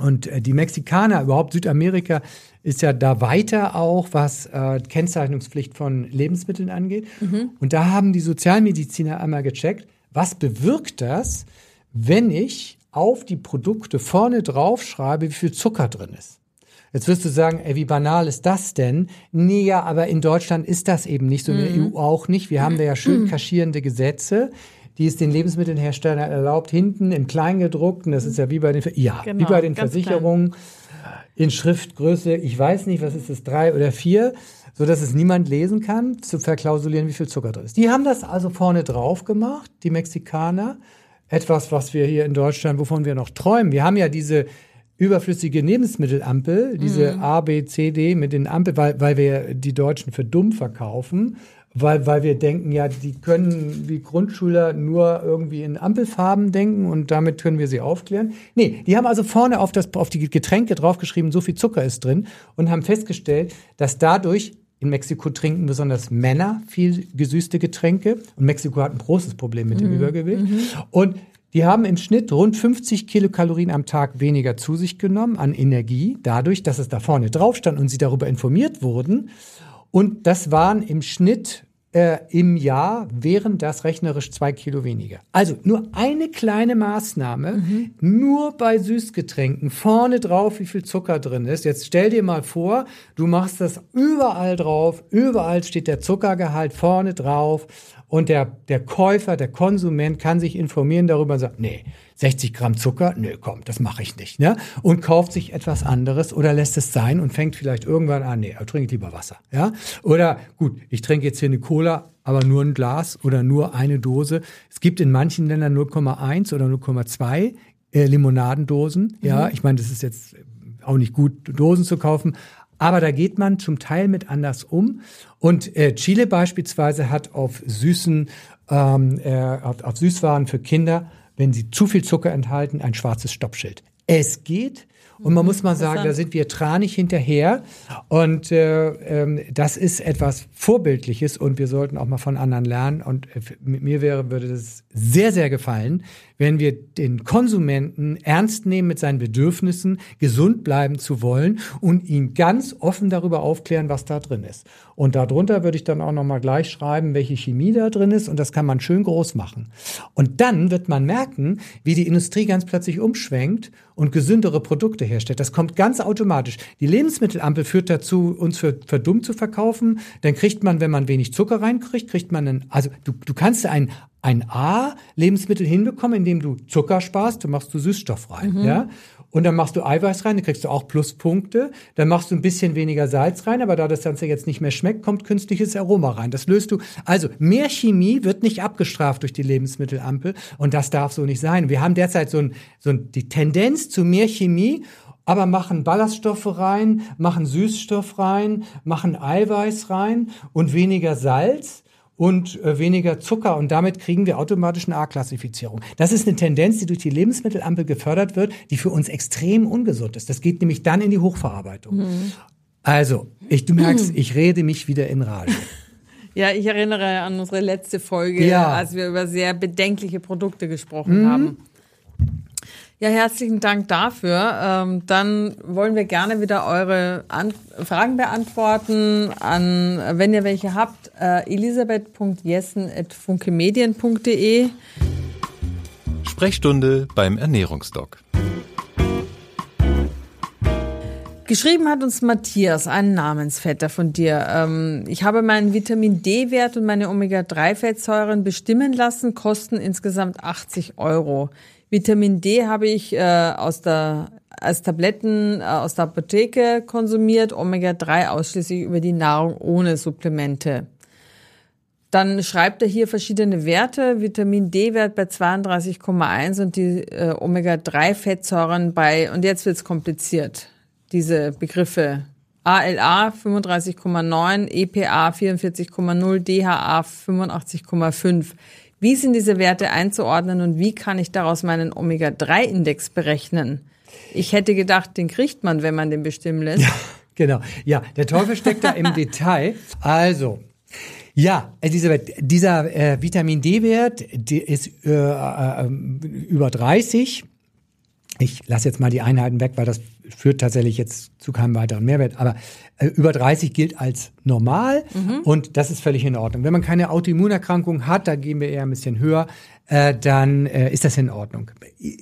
Und die Mexikaner, überhaupt Südamerika, ist ja da weiter auch, was Kennzeichnungspflicht von Lebensmitteln angeht. Und da haben die Sozialmediziner einmal gecheckt, was bewirkt das, wenn ich auf die Produkte vorne drauf schreibe, wie viel Zucker drin ist. Jetzt wirst du sagen, wie banal ist das denn? Nee, ja, aber in Deutschland ist das eben nicht so, in der EU auch nicht. Wir haben da ja schön kaschierende Gesetze, die es den Lebensmittelherstellern erlaubt, hinten im Kleingedruckten, das ist ja wie bei den, wie bei den Versicherungen, in Schriftgröße, ich weiß nicht, was ist das, 3 oder 4, so dass es niemand lesen kann, zu verklausulieren, wie viel Zucker drin ist. Die haben das also vorne drauf gemacht, die Mexikaner. Etwas, was wir hier in Deutschland, wovon wir noch träumen. Wir haben ja diese überflüssige Lebensmittelampel, diese A, B, C, D mit den Ampeln, weil wir die Deutschen für dumm verkaufen, weil wir denken, ja, die können wie Grundschüler nur irgendwie in Ampelfarben denken und damit können wir sie aufklären. Nee, die haben also vorne auf die Getränke draufgeschrieben, so viel Zucker ist drin und haben festgestellt, dass dadurch in Mexiko trinken besonders Männer viel gesüßte Getränke. Und Mexiko hat ein großes Problem mit dem Übergewicht. Und die haben im Schnitt rund 50 Kilokalorien am Tag weniger zu sich genommen an Energie, dadurch, dass es da vorne drauf stand und sie darüber informiert wurden. Und das waren im Schnitt im Jahr wären das rechnerisch 2 Kilo weniger. Also nur eine kleine Maßnahme, nur bei Süßgetränken, vorne drauf, wie viel Zucker drin ist. Jetzt stell dir mal vor, du machst das überall drauf, überall steht der Zuckergehalt vorne drauf und der Käufer, der Konsument kann sich informieren darüber und sagt, nee, 60 Gramm Zucker, nö, komm, das mache ich nicht, ne? Und kauft sich etwas anderes oder lässt es sein und fängt vielleicht irgendwann an, nee, trinke ich lieber Wasser, ja? Oder gut, ich trinke jetzt hier eine Cola, aber nur ein Glas oder nur eine Dose. Es gibt in manchen Ländern 0,1 oder 0,2 Limonadendosen, ja? Ich meine, das ist jetzt auch nicht gut, Dosen zu kaufen, aber da geht man zum Teil mit anders um. Und Chile beispielsweise hat auf auf Süßwaren für Kinder, wenn sie zu viel Zucker enthalten, ein schwarzes Stoppschild. Es geht. Und man muss mal sagen, da sind wir tranig hinterher. Und das ist etwas Vorbildliches und wir sollten auch mal von anderen lernen. Und mir würde das sehr, sehr gefallen, wenn wir den Konsumenten ernst nehmen mit seinen Bedürfnissen, gesund bleiben zu wollen und ihn ganz offen darüber aufklären, was da drin ist. Und darunter würde ich dann auch noch mal gleich schreiben, welche Chemie da drin ist. Und das kann man schön groß machen. Und dann wird man merken, wie die Industrie ganz plötzlich umschwenkt und gesündere Produkte herstellt. Das kommt ganz automatisch. Die Lebensmittelampel führt dazu, uns für dumm zu verkaufen. Dann kriegt man, wenn man wenig Zucker reinkriegt, also du kannst ein A-Lebensmittel hinbekommen, indem du Zucker sparst, dann machst du Süßstoff rein, ja. Und dann machst du Eiweiß rein, dann kriegst du auch Pluspunkte. Dann machst du ein bisschen weniger Salz rein, aber da das Ganze jetzt nicht mehr schmeckt, kommt künstliches Aroma rein. Das löst du. Also mehr Chemie wird nicht abgestraft durch die Lebensmittelampel und das darf so nicht sein. Wir haben derzeit die Tendenz zu mehr Chemie, aber machen Ballaststoffe rein, machen Süßstoff rein, machen Eiweiß rein und weniger Salz und weniger Zucker. Und damit kriegen wir automatisch eine A-Klassifizierung. Das ist eine Tendenz, die durch die Lebensmittelampel gefördert wird, die für uns extrem ungesund ist. Das geht nämlich dann in die Hochverarbeitung. Also, du merkst, ich rede mich wieder in Rage. Ja, ich erinnere an unsere letzte Folge, als wir über sehr bedenkliche Produkte gesprochen haben. Ja, herzlichen Dank dafür. Dann wollen wir gerne wieder eure Fragen beantworten, wenn ihr welche habt, elisabeth.jessen@funkemedien.de. Sprechstunde beim Ernährungsdoc. Geschrieben hat uns Matthias, ein Namensvetter von dir. Ich habe meinen Vitamin-D-Wert und meine Omega-3-Fettsäuren bestimmen lassen, kosten insgesamt 80 €. Vitamin D habe ich als Tabletten aus der Apotheke konsumiert, Omega-3 ausschließlich über die Nahrung ohne Supplemente. Dann schreibt er hier verschiedene Werte, Vitamin D-Wert bei 32,1 und die Omega-3-Fettsäuren und jetzt wird's kompliziert, diese Begriffe. ALA 35,9, EPA 44,0, DHA 85,5. Wie sind diese Werte einzuordnen und wie kann ich daraus meinen Omega-3-Index berechnen? Ich hätte gedacht, den kriegt man, wenn man den bestimmen lässt. Ja, genau. Ja, der Teufel steckt da im Detail. Also, ja, dieser Vitamin D-Wert, der ist über 30. ich lasse jetzt mal die Einheiten weg, weil das führt tatsächlich jetzt zu keinem weiteren Mehrwert, aber über 30 gilt als normal und das ist völlig in Ordnung. Wenn man keine Autoimmunerkrankung hat, da gehen wir eher ein bisschen höher, dann ist das in Ordnung.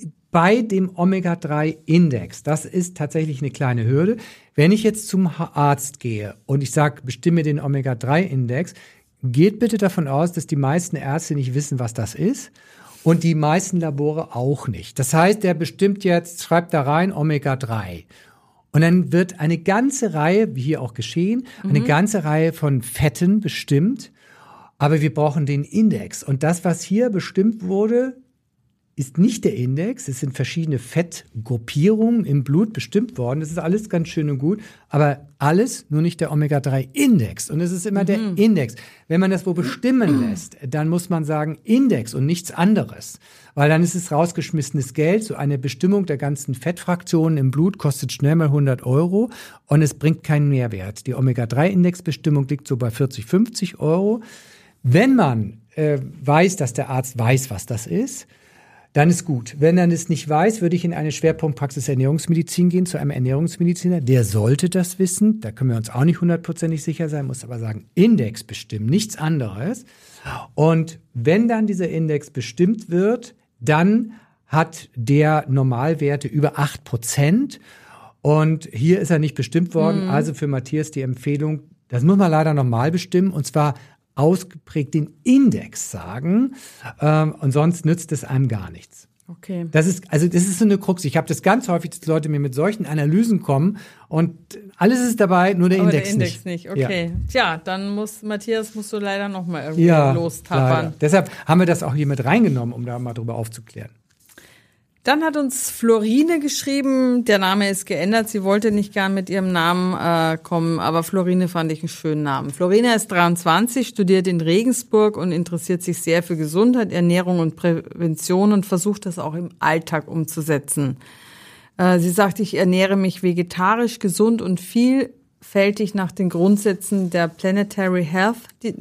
Bei dem Omega-3-Index, das ist tatsächlich eine kleine Hürde. Wenn ich jetzt zum Arzt gehe und ich sage, bestimme den Omega-3-Index, geht bitte davon aus, dass die meisten Ärzte nicht wissen, was das ist. Und die meisten Labore auch nicht. Das heißt, der bestimmt jetzt, schreibt da rein Omega-3. Und dann wird eine ganze Reihe, wie hier auch geschehen, eine ganze Reihe von Fetten bestimmt. Aber wir brauchen den Index. Und das, was hier bestimmt wurde, ist nicht der Index. Es sind verschiedene Fettgruppierungen im Blut bestimmt worden. Das ist alles ganz schön und gut. Aber alles, nur nicht der Omega-3-Index. Und es ist immer der Index. Wenn man das wo bestimmen lässt, dann muss man sagen Index und nichts anderes. Weil dann ist es rausgeschmissenes Geld. So eine Bestimmung der ganzen Fettfraktionen im Blut kostet schnell mal 100 € und es bringt keinen Mehrwert. Die Omega-3-Index-Bestimmung liegt so bei 40, 50 €. Wenn man weiß, dass der Arzt weiß, was das ist, dann ist gut. Wenn er es nicht weiß, würde ich in eine Schwerpunktpraxis Ernährungsmedizin gehen, zu einem Ernährungsmediziner. Der sollte das wissen. Da können wir uns auch nicht 100%ig sicher sein, muss aber sagen, Index bestimmen, nichts anderes. Und wenn dann dieser Index bestimmt wird, dann hat der Normalwerte über 8%. Und hier ist er nicht bestimmt worden. Also für Matthias die Empfehlung, das muss man leider nochmal bestimmen, und zwar ausgeprägt den Index sagen, und sonst nützt es einem gar nichts. Okay. Das ist so eine Krux. Ich habe das ganz häufig, dass Leute mir mit solchen Analysen kommen und alles ist dabei, nur der Index nicht. Okay. Ja. Tja, dann Matthias musst du leider noch mal irgendwie lostappern. Leider. Deshalb haben wir das auch hier mit reingenommen, um da mal drüber aufzuklären. Dann hat uns Florine geschrieben, der Name ist geändert, sie wollte nicht gern mit ihrem Namen kommen, aber Florine fand ich einen schönen Namen. Florine ist 23, studiert in Regensburg und interessiert sich sehr für Gesundheit, Ernährung und Prävention und versucht das auch im Alltag umzusetzen. Sie sagt, ich ernähre mich vegetarisch, gesund und vielfältig nach den Grundsätzen der Planetary Health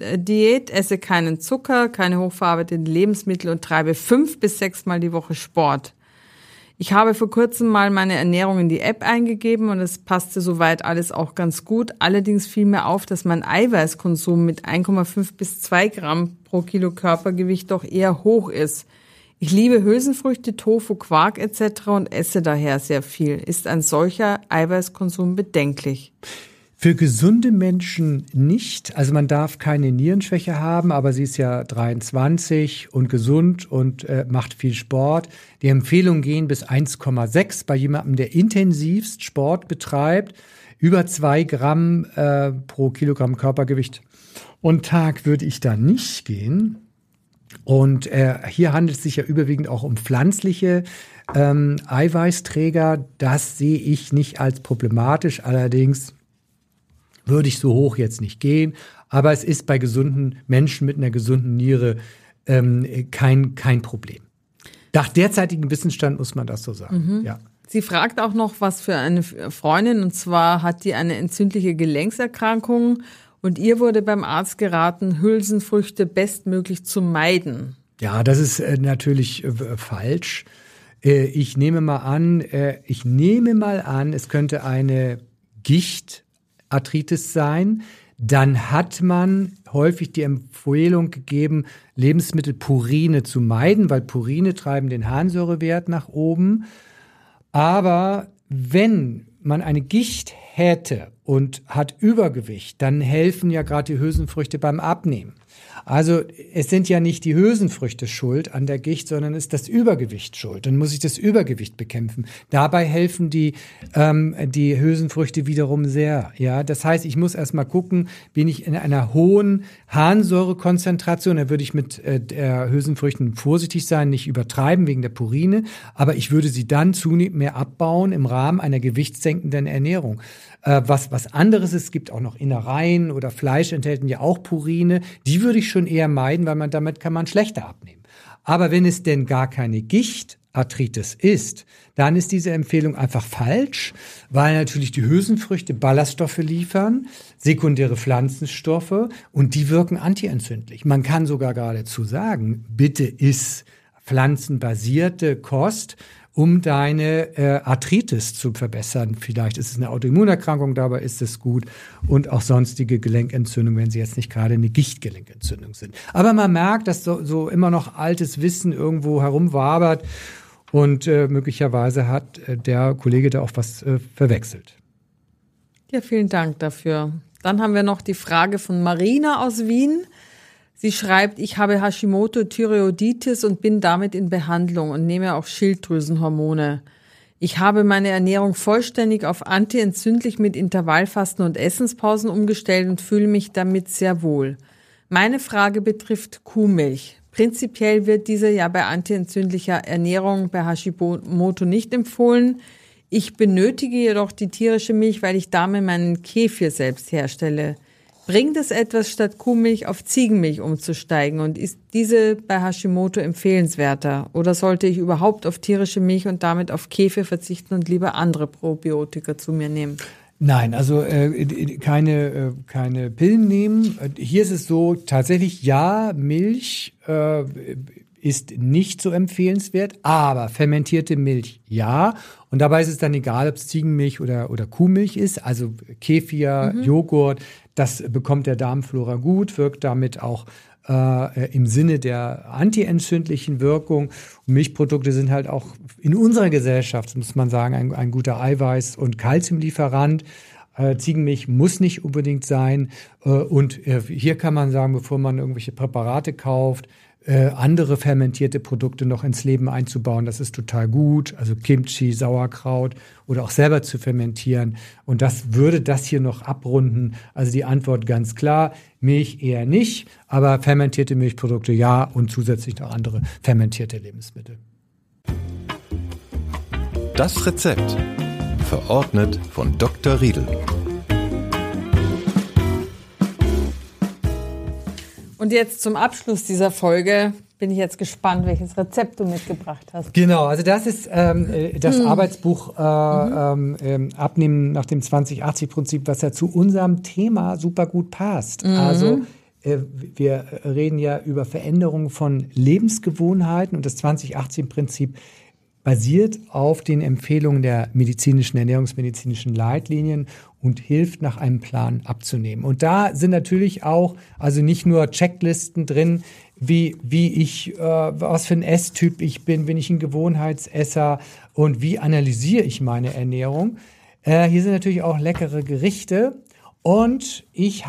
Diät, esse keinen Zucker, keine hochverarbeiteten Lebensmittel und treibe 5 bis 6 Mal die Woche Sport. Ich habe vor kurzem mal meine Ernährung in die App eingegeben und es passte soweit alles auch ganz gut. Allerdings fiel mir auf, dass mein Eiweißkonsum mit 1,5 bis 2 Gramm pro Kilo Körpergewicht doch eher hoch ist. Ich liebe Hülsenfrüchte, Tofu, Quark etc. und esse daher sehr viel. Ist ein solcher Eiweißkonsum bedenklich? Für gesunde Menschen nicht. Also man darf keine Nierenschwäche haben, aber sie ist ja 23 und gesund und macht viel Sport. Die Empfehlungen gehen bis 1,6 bei jemandem, der intensivst Sport betreibt. Über 2 Gramm pro Kilogramm Körpergewicht und Tag würde ich da nicht gehen. Und hier handelt es sich ja überwiegend auch um pflanzliche Eiweißträger. Das sehe ich nicht als problematisch. Allerdings würde ich so hoch jetzt nicht gehen. Aber es ist bei gesunden Menschen mit einer gesunden Niere kein Problem. Nach derzeitigem Wissensstand muss man das so sagen. Ja. Sie fragt auch noch was für eine Freundin, und zwar hat die eine entzündliche Gelenkserkrankung und ihr wurde beim Arzt geraten, Hülsenfrüchte bestmöglich zu meiden. Ja, das ist natürlich falsch. Ich nehme mal an, es könnte eine Gichtarthritis sein. Dann hat man häufig die Empfehlung gegeben, Lebensmittelpurine zu meiden, weil Purine treiben den Harnsäurewert nach oben. Aber wenn man eine Gicht hätte und hat Übergewicht, dann helfen ja gerade die Hülsenfrüchte beim Abnehmen. Also es sind ja nicht die Hülsenfrüchte schuld an der Gicht, sondern ist das Übergewicht schuld. Dann muss ich das Übergewicht bekämpfen. Dabei helfen die Hülsenfrüchte wiederum sehr. Ja, das heißt, ich muss erst mal gucken, bin ich in einer hohen Harnsäurekonzentration. Da würde ich mit Hülsenfrüchten vorsichtig sein, nicht übertreiben wegen der Purine. Aber ich würde sie dann zunehmend mehr abbauen im Rahmen einer gewichtssenkenden Ernährung. Was anderes ist, es gibt auch noch Innereien oder Fleisch enthalten ja auch Purine. Die würde ich schon eher meiden, weil damit kann man schlechter abnehmen. Aber wenn es denn gar keine Gichtarthritis ist, dann ist diese Empfehlung einfach falsch, weil natürlich die Hülsenfrüchte Ballaststoffe liefern, sekundäre Pflanzenstoffe, und die wirken antientzündlich. Man kann sogar geradezu sagen, bitte iss pflanzenbasierte Kost, um deine Arthritis zu verbessern. Vielleicht ist es eine Autoimmunerkrankung, dabei ist es gut. Und auch sonstige Gelenkentzündungen, wenn sie jetzt nicht gerade eine Gichtgelenkentzündung sind. Aber man merkt, dass so immer noch altes Wissen irgendwo herumwabert. Und möglicherweise hat der Kollege da auch was verwechselt. Ja, vielen Dank dafür. Dann haben wir noch die Frage von Marina aus Wien. Sie schreibt, ich habe Hashimoto-Thyreoiditis und bin damit in Behandlung und nehme auch Schilddrüsenhormone. Ich habe meine Ernährung vollständig auf antientzündlich mit Intervallfasten und Essenspausen umgestellt und fühle mich damit sehr wohl. Meine Frage betrifft Kuhmilch. Prinzipiell wird diese ja bei antientzündlicher Ernährung bei Hashimoto nicht empfohlen. Ich benötige jedoch die tierische Milch, weil ich damit meinen Kefir selbst herstelle. Bringt es etwas, statt Kuhmilch auf Ziegenmilch umzusteigen? Und ist diese bei Hashimoto empfehlenswerter? Oder sollte ich überhaupt auf tierische Milch und damit auf Kefir verzichten und lieber andere Probiotika zu mir nehmen? Nein, also keine Pillen nehmen. Hier ist es so, tatsächlich ja, Milch ist nicht so empfehlenswert, aber fermentierte Milch ja. Und dabei ist es dann egal, ob es Ziegenmilch oder Kuhmilch ist, also Kefir, Joghurt, das bekommt der Darmflora gut, wirkt damit auch im Sinne der antientzündlichen Wirkung. Und Milchprodukte sind halt auch in unserer Gesellschaft, muss man sagen, ein guter Eiweiß- und Kalziumlieferant. Ziegenmilch muss nicht unbedingt sein. Und hier kann man sagen, bevor man irgendwelche Präparate kauft, andere fermentierte Produkte noch ins Leben einzubauen, das ist total gut. Also Kimchi, Sauerkraut oder auch selber zu fermentieren. Und das würde das hier noch abrunden. Also die Antwort ganz klar, Milch eher nicht, aber fermentierte Milchprodukte ja und zusätzlich noch andere fermentierte Lebensmittel. Das Rezept. Verordnet von Dr. Riedl. Und jetzt zum Abschluss dieser Folge bin ich jetzt gespannt, welches Rezept du mitgebracht hast. Genau, also das ist das Arbeitsbuch Abnehmen nach dem 20-80-Prinzip, was ja zu unserem Thema super gut passt. Also wir reden ja über Veränderungen von Lebensgewohnheiten und das 20-80-Prinzip basiert auf den Empfehlungen der ernährungsmedizinischen Leitlinien und hilft, nach einem Plan abzunehmen. Und da sind natürlich auch, also nicht nur Checklisten drin, wie ich, was für ein Esstyp ich bin ich ein Gewohnheitsesser und wie analysiere ich meine Ernährung. Hier sind natürlich auch leckere Gerichte. Und ich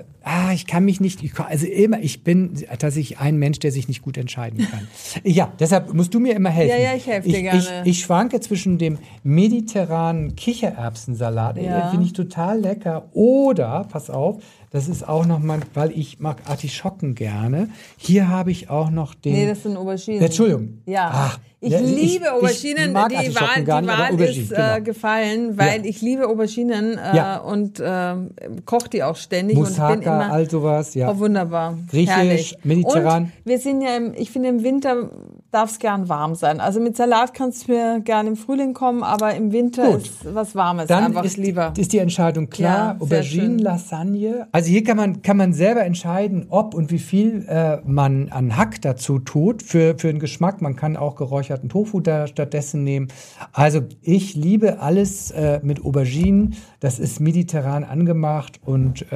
bin tatsächlich ein Mensch, der sich nicht gut entscheiden kann. Ja, deshalb musst du mir immer helfen. Ja, ich helfe dir gerne. Ich schwanke zwischen dem mediterranen Kichererbsensalat, den finde ich total lecker, oder, pass auf, das ist auch noch mal, weil ich mag Artischocken gerne. Hier habe ich auch noch den... Nee, das sind Auberginen. Entschuldigung. Ja. Ich liebe Auberginen. Ich mag die Artischocken Wahl gar nicht, ist genau. gefallen, weil ich liebe Auberginen und koche die auch ständig. Moussaka, und bin immer, all sowas. Ja. Oh, wunderbar. Griechisch, herrlich. mediterran. Und wir sind ja ich finde im Winter darf es gern warm sein. Also mit Salat kannst du mir gerne im Frühling kommen, aber im Winter ist was Warmes dann einfach lieber. Ist die Entscheidung klar. Ja, Auberginen, Lasagne. Also hier kann man selber entscheiden, ob und wie viel man an Hack dazu tut für den Geschmack. Man kann auch geräucherten Tofu da stattdessen nehmen. Also ich liebe alles mit Auberginen. Das ist mediterran angemacht und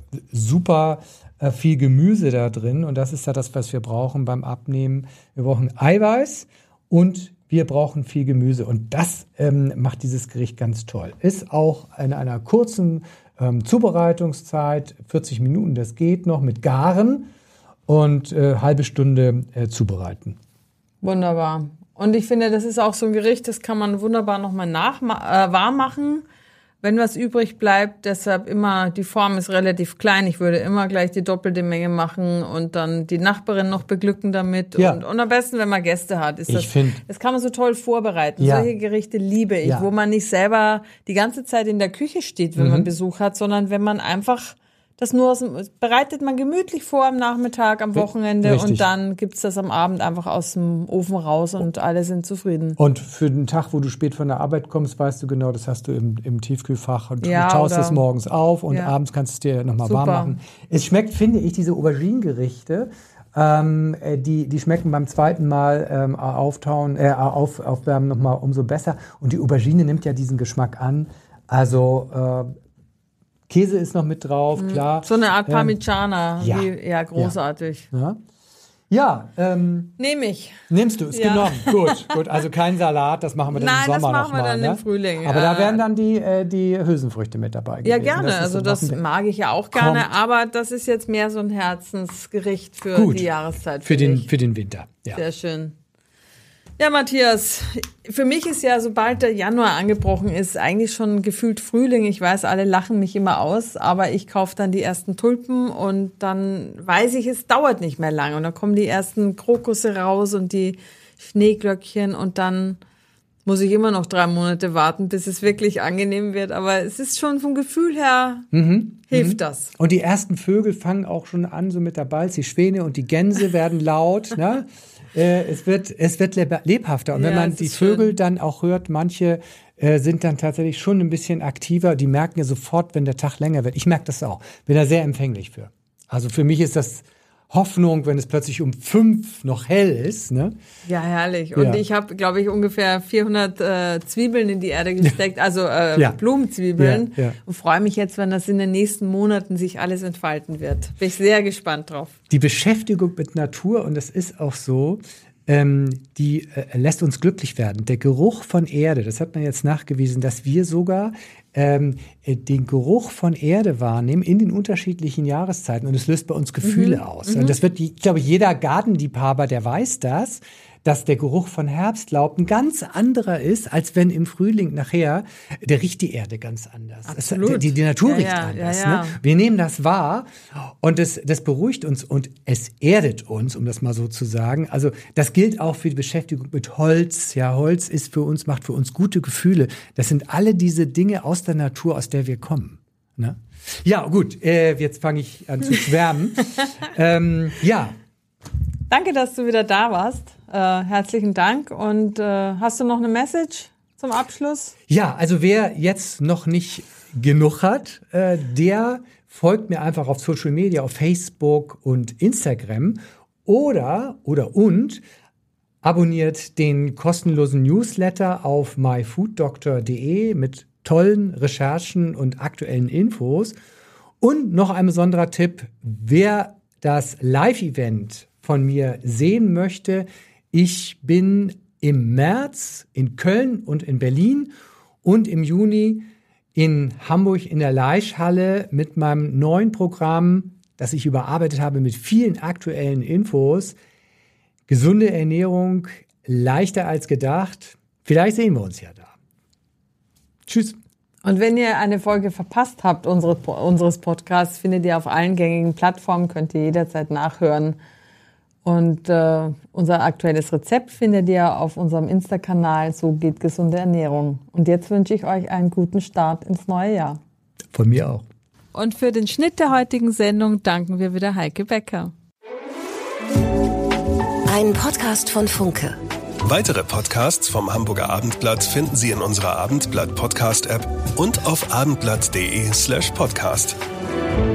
super viel Gemüse da drin. Und das ist ja das, was wir brauchen beim Abnehmen. Wir brauchen Eiweiß und wir brauchen viel Gemüse. Und das macht dieses Gericht ganz toll. Ist auch in einer kurzen Zubereitungszeit, 40 Minuten, das geht noch, mit Garen und halbe Stunde zubereiten. Wunderbar. Und ich finde, das ist auch so ein Gericht, das kann man wunderbar nochmal warm machen, wenn was übrig bleibt. Deshalb immer, die Form ist relativ klein. Ich würde immer gleich die doppelte Menge machen und dann die Nachbarin noch beglücken damit. Ja. Und am besten, wenn man Gäste hat. Das kann man so toll vorbereiten. Ja. Solche Gerichte liebe ich, Ja. wo man nicht selber die ganze Zeit in der Küche steht, wenn man Besuch hat, sondern wenn man einfach das bereitet man gemütlich vor am Nachmittag, am Wochenende Richtig. und dann gibt's das am Abend einfach aus dem Ofen raus und alle sind zufrieden. Und für den Tag, wo du spät von der Arbeit kommst, weißt du genau, das hast du im Tiefkühlfach und Ja, du taust oder- es morgens auf und Ja. abends kannst du es dir nochmal Super. warm machen. Es schmeckt, finde ich, diese Auberginen-Gerichte Die schmecken beim zweiten Mal aufwärmen nochmal umso besser. Und die Aubergine nimmt ja diesen Geschmack an. Also Käse ist noch mit drauf, klar. So eine Art Parmigiana. Ja. Großartig. Ja. Nehme ich. Nimmst du, ist genommen. Gut. Also kein Salat, das machen wir dann im Sommer nochmal. Nein, das machen wir dann im Frühling. Aber da wären dann die Hülsenfrüchte mit dabei gewesen. Ja, gerne. Also das mag ich ja auch gerne. Kommt. Aber das ist jetzt mehr so ein Herzensgericht für die Jahreszeit. Für den Winter. Ja. Sehr schön. Ja, Matthias, für mich ist ja, sobald der Januar angebrochen ist, eigentlich schon gefühlt Frühling. Ich weiß, alle lachen mich immer aus, aber ich kaufe dann die ersten Tulpen und dann weiß ich, es dauert nicht mehr lange. Und dann kommen die ersten Krokusse raus und die Schneeglöckchen und dann muss ich immer noch 3 Monate warten, bis es wirklich angenehm wird. Aber es ist schon vom Gefühl her, hilft das. Und die ersten Vögel fangen auch schon an, so mit der Balz. Die Schwäne und die Gänse werden laut, ne? Es wird lebhafter. Und wenn man die Vögel dann auch hört, manche sind dann tatsächlich schon ein bisschen aktiver. Die merken ja sofort, wenn der Tag länger wird. Ich merke das auch. Bin da sehr empfänglich für. Also für mich ist das Hoffnung, wenn es plötzlich um 5 noch hell ist. Ne? Ja, herrlich. Und ich habe, glaube ich, ungefähr 400 Zwiebeln in die Erde gesteckt, also Blumenzwiebeln. Ja. Und freue mich jetzt, wenn das in den nächsten Monaten sich alles entfalten wird. Bin ich sehr gespannt drauf. Die Beschäftigung mit Natur, und das ist auch so, die lässt uns glücklich werden. Der Geruch von Erde, das hat man jetzt nachgewiesen, dass wir sogar den Geruch von Erde wahrnehmen in den unterschiedlichen Jahreszeiten, und es löst bei uns Gefühle aus. Und das wird, ich glaube, jeder Gartenliebhaber, der weiß das, dass der Geruch von Herbstlaub ein ganz anderer ist, als wenn im Frühling nachher, der riecht die Erde ganz anders. Absolut. Die Natur riecht anders. Ne? Wir nehmen das wahr und das beruhigt uns und es erdet uns, um das mal so zu sagen. Also das gilt auch für die Beschäftigung mit Holz. Ja, Holz ist macht für uns gute Gefühle. Das sind alle diese Dinge aus der Natur, aus der wir kommen. Ne? Ja, gut, jetzt fange ich an zu schwärmen. Danke, dass du wieder da warst. Herzlichen Dank. Und hast du noch eine Message zum Abschluss? Ja, also wer jetzt noch nicht genug hat, der folgt mir einfach auf Social Media, auf Facebook und Instagram oder abonniert den kostenlosen Newsletter auf myfooddoctor.de mit tollen Recherchen und aktuellen Infos. Und noch ein besonderer Tipp, wer das Live-Event von mir sehen möchte: Ich bin im März in Köln und in Berlin und im Juni in Hamburg in der Laischhalle mit meinem neuen Programm, das ich überarbeitet habe mit vielen aktuellen Infos. Gesunde Ernährung, leichter als gedacht. Vielleicht sehen wir uns ja da. Tschüss. Und wenn ihr eine Folge verpasst habt unseres Podcasts, findet ihr auf allen gängigen Plattformen, könnt ihr jederzeit nachhören. Und unser aktuelles Rezept findet ihr auf unserem Insta-Kanal So geht gesunde Ernährung. Und jetzt wünsche ich euch einen guten Start ins neue Jahr. Von mir auch. Und für den Schnitt der heutigen Sendung danken wir wieder Heike Becker. Ein Podcast von Funke. Weitere Podcasts vom Hamburger Abendblatt finden Sie in unserer Abendblatt-Podcast-App und auf abendblatt.de/podcast.